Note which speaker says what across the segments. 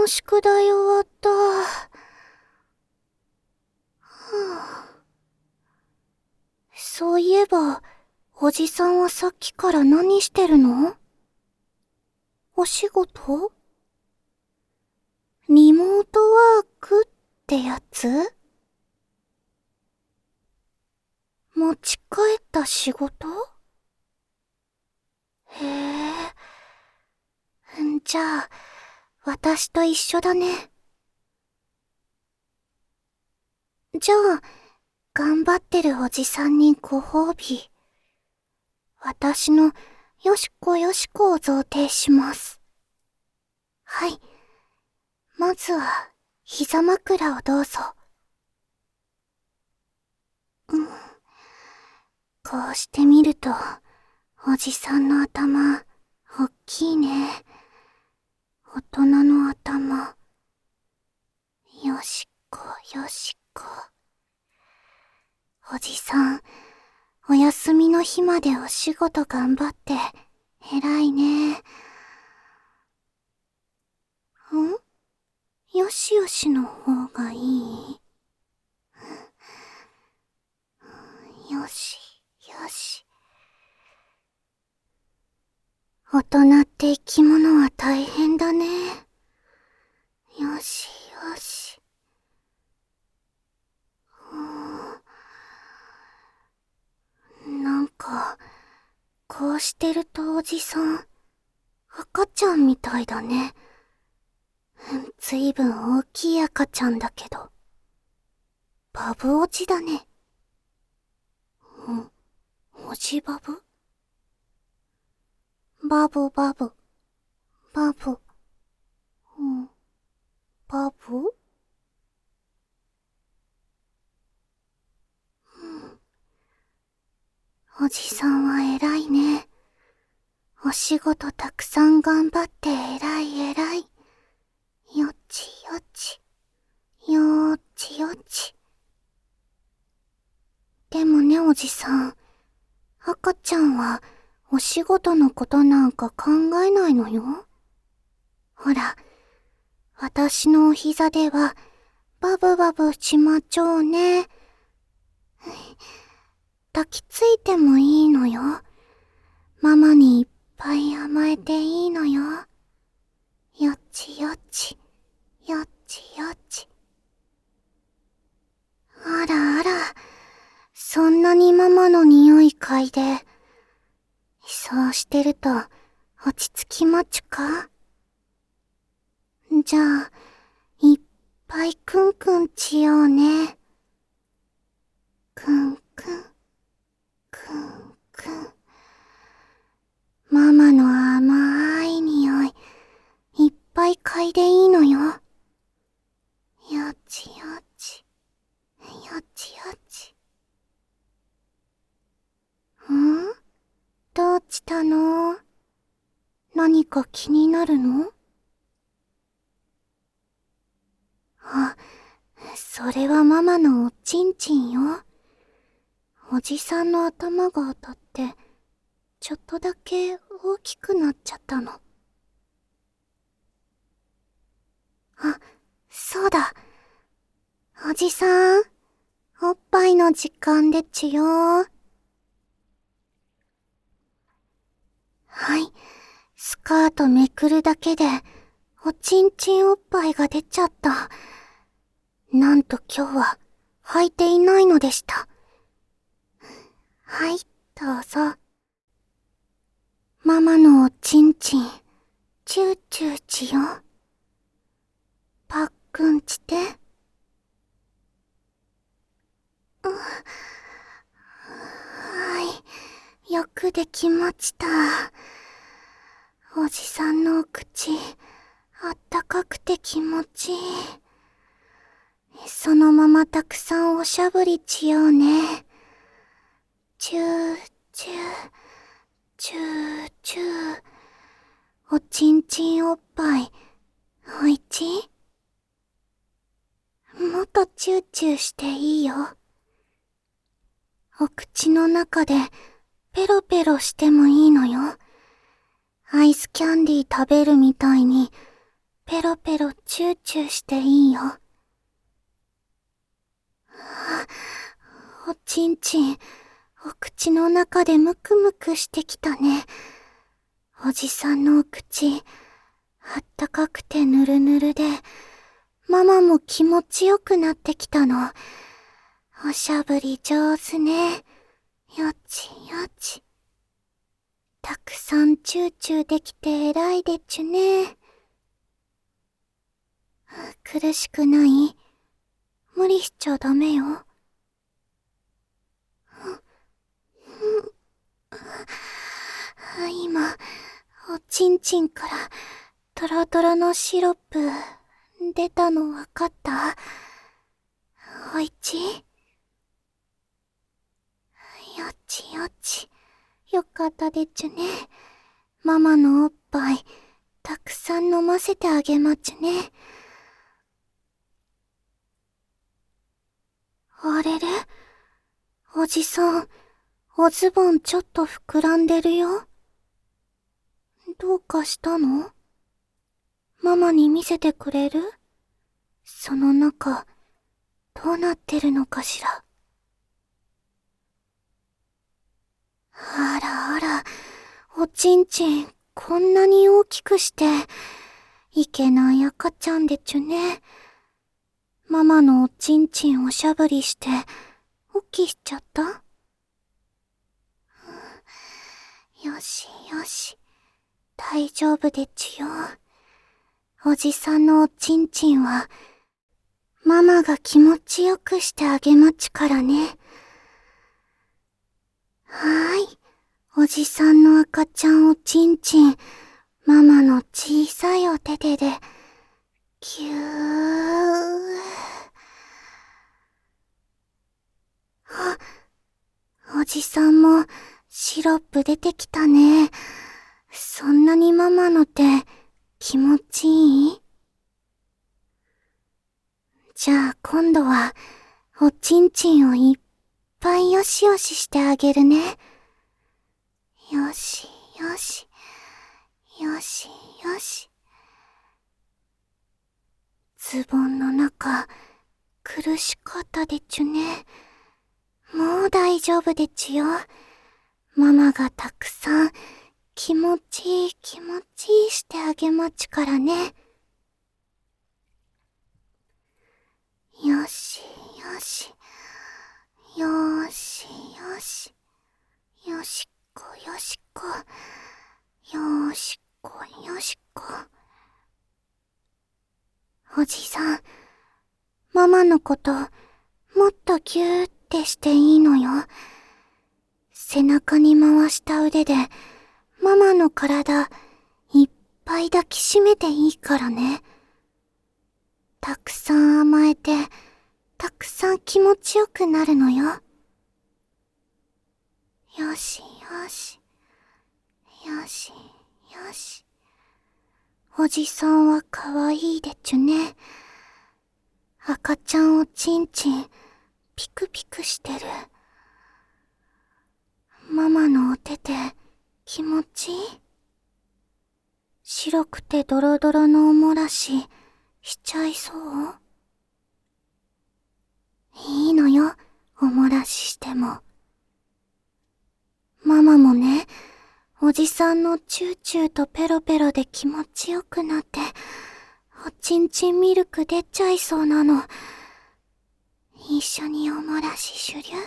Speaker 1: の宿題終わった。そういえば、おじさんはさっきから何してるの？お仕事？リモートワークってやつ？持ち帰った仕事？へえ。じゃあ、私と一緒だね。じゃあ、頑張ってるおじさんにご褒美。私のよしこよしこを贈呈します。はい。まずは、膝枕をどうぞ。こうしてみると、おじさんの頭、おっきいね。大人の頭。よしこよしこ。おじさん、お休みの日までお仕事頑張って、偉いね。よしよしの方がいい？よし、よし。大人って生き物は大変だね。よし、よし。なんか、こうしてるとおじさん、赤ちゃんみたいだね。ずいぶん大きい赤ちゃんだけど。バブおじだね。おじバブ？バブバブ。バブ。バブ？おじさんは偉いね。お仕事たくさん頑張って偉い偉い。よちよち。よちよち。でもね、おじさん。赤ちゃんはお仕事のことなんか考えないのよ。ほら、私のお膝ではバブバブしまちょうね。抱きついてもいいのよ。ママにいっぱい甘えていいのよ。よちよち、よちよち。あらあら、そんなにママの匂い嗅いで、そうしてると落ち着きまちゅか？じゃあ、いっぱいくんくんちようね。くんくん、くんくん。ママの甘い匂い、いっぱい嗅いでいいのよ。よちよち、よちよち。どうしたの？何か気になるの？あ、それはママのおちんちんよ。おじさんの頭が当たって、ちょっとだけ大きくなっちゃったの。あ、そうだ。おじさん、おっぱいの時間でちゅよ。はい、スカートめくるだけで、おちんちんおっぱいが出ちゃった。なんと今日は、履いていないのでした。はい、どうぞ。ママのおちんちん、チューチューちよ。パックンちて。はい、よくできました。おじさんのお口、あったかくて気持ちいい。そのままたくさんおしゃぶりしようね。チュー、チュー、チュー、チュー。おちんちんおっぱい、おいち？もっとチューチューしていいよ。お口の中でペロペロしてもいいのよ。アイスキャンディー食べるみたいにペロペロチューチューしていいよ。おちんちん、お口の中でムクムクしてきたね。おじさんのお口、あったかくてぬるぬるで、ママも気持ちよくなってきたの。おしゃぶり上手ね。よちよち。たくさんチューチューできて偉いでちゅね。苦しくない？無理しちゃダメよ。今、おちんちんからトロトロのシロップ出たのわかった？おいち？よちよち。よかったでちゅね。ママのおっぱい、たくさん飲ませてあげまちゅね。あれれ？おじさん、おズボンちょっと膨らんでるよ。どうかしたの？ママに見せてくれる？その中、どうなってるのかしら。あらあら、おちんちん、こんなに大きくして、いけない赤ちゃんでちゅね。ママのおちんちんおしゃぶりして、おっきしちゃった？よしよし、大丈夫でちゅよ。おじさんのおちんちんは、ママが気持ちよくしてあげまちからね。はーい。おじさんの赤ちゃんおちんちん、ママの小さいお手手で、ぎゅー。あ、おじさんもシロップ出てきたね。そんなにママの手、気持ちいい？じゃあ今度は、おちんちんをいっぱいよしよししてあげるね。よしよし、よしよし。ズボンの中、苦しかったでちゅね。もう大丈夫でちゅよ。ママがたくさん、気持ちいい気持ちいいしてあげまちからね。よしよし、よしよし、よしこよしこ、よしこよしこ。おじさん、ママのこと、もっとぎゅーってしていいのよ。背中に回した腕で、ママの体、いっぱい抱きしめていいからね。たくさん甘えて、たくさん気持ちよくなるのよ。よしよし、よしよし。おじさんはかわいいでちゅね。赤ちゃんおちんちん、ピクピクしてる。ママのお手手、気持ちいい？白くてドロドロのおもらし、しちゃいそう？いいのよ、おもらししても。ママもね、おじさんのチューチューとペロペロで気持ちよくなって、おちんちんミルク出ちゃいそうなの。一緒におもらししゅりゅ。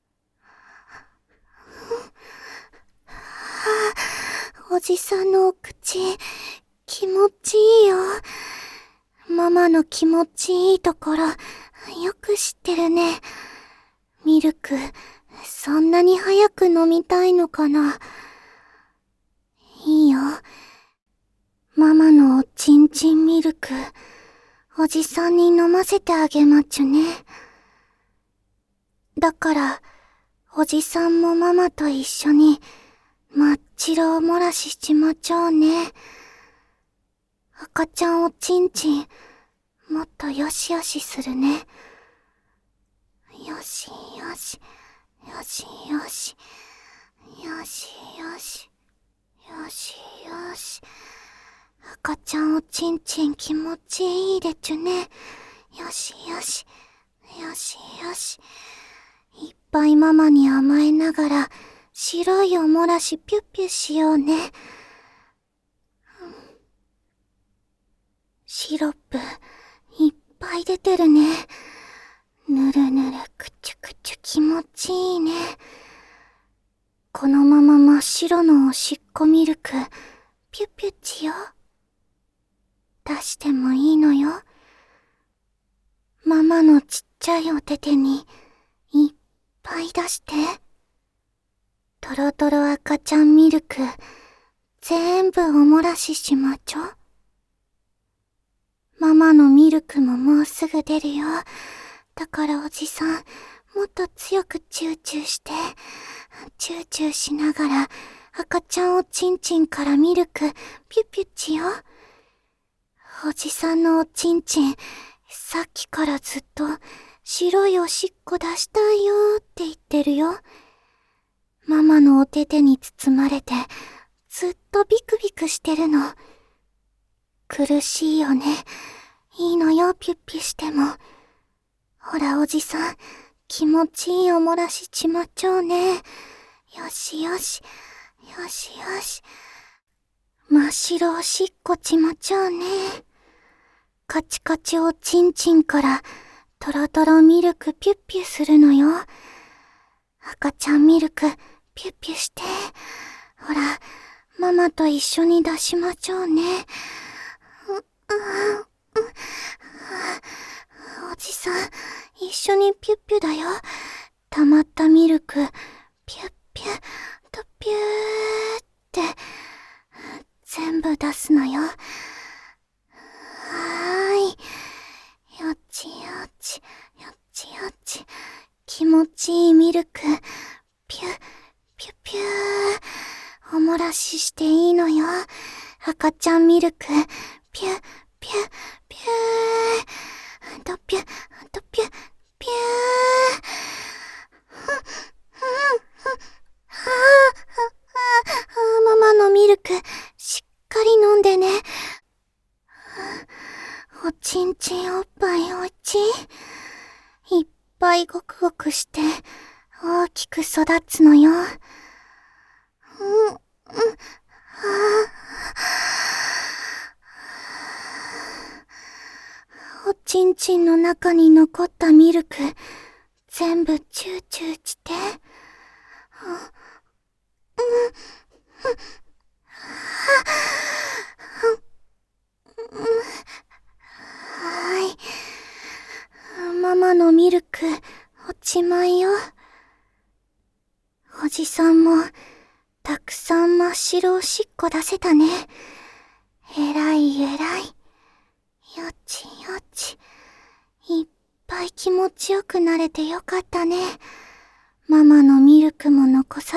Speaker 1: おじさんのお口、気持ちいいよ。ママの気持ちいいところ、よく知ってるね。ミルク、そんなに早く飲みたいのかな。いいよ。ママのおちんちんミルク、おじさんに飲ませてあげまちゅね。だから、おじさんもママと一緒に、真っ白おもらししちまちょうね。赤ちゃんおちんちん、もっとよしよしするね。よしよし、よしよし、よしよし、よしよし、 赤ちゃんおちんちん気持ちいいでちゅね。よしよし。よしよし。いっぱいママに甘えながら、白いおもらしピュッピュしようね。シロップ、いっぱい出てるね。ぬるぬるくちゅくちゅ気持ちいいね。このまま真っ白のおしっこミルク、ピュッピュッチよ。出してもいいのよ。ママのちっちゃいお手手に、いっぱい出して。とろとろ赤ちゃんミルク、全部おもらししまちょ。ママのミルクももうすぐ出るよ。だからおじさん、もっと強くチューチューして、チューチューしながら赤ちゃんおちんちんからミルクピュッピュッチよ。おじさんのおちんちん、さっきからずっと白いおしっこ出したいよって言ってるよ。ママのお手手に包まれてずっとビクビクしてるの。苦しいよね。いいのよ、ピュッピュしても。ほらおじさん、気持ちいいおもらしちまちょうね。よしよし、よしよし。真っ白おしっこちまちょうね。カチカチおちんちんからトロトロミルクピュッピュするのよ。赤ちゃんミルクピュッピュして。ほら、ママと一緒に出しまちょうね。おじさん、一緒にピュッピュだよ。溜まったミルク、ピュッピュッとピューって、全部出すのよ。はーい。よちよち、よちよち。気持ちいいミルク、ピュッ、ピュッピュー。おもらししていいのよ。赤ちゃんミルク、ピュッ、ピュッ、ピュー。とぴゅ、とぴゅ、ぴゅー。ママのミルク、しっかり飲んでね。おちんちんおっぱいおいちいっぱいごくごくして、大きく育つのよ。おちんちんの中に残ったミルク、全部チューチューして。はい。ママのミルク、おちまいよ。おじさんも、たくさん真っ白おしっこ出せたね。えらいえらい。よちよち。いっぱい気持ちよくなれてよかったね。ママのミルクも残さ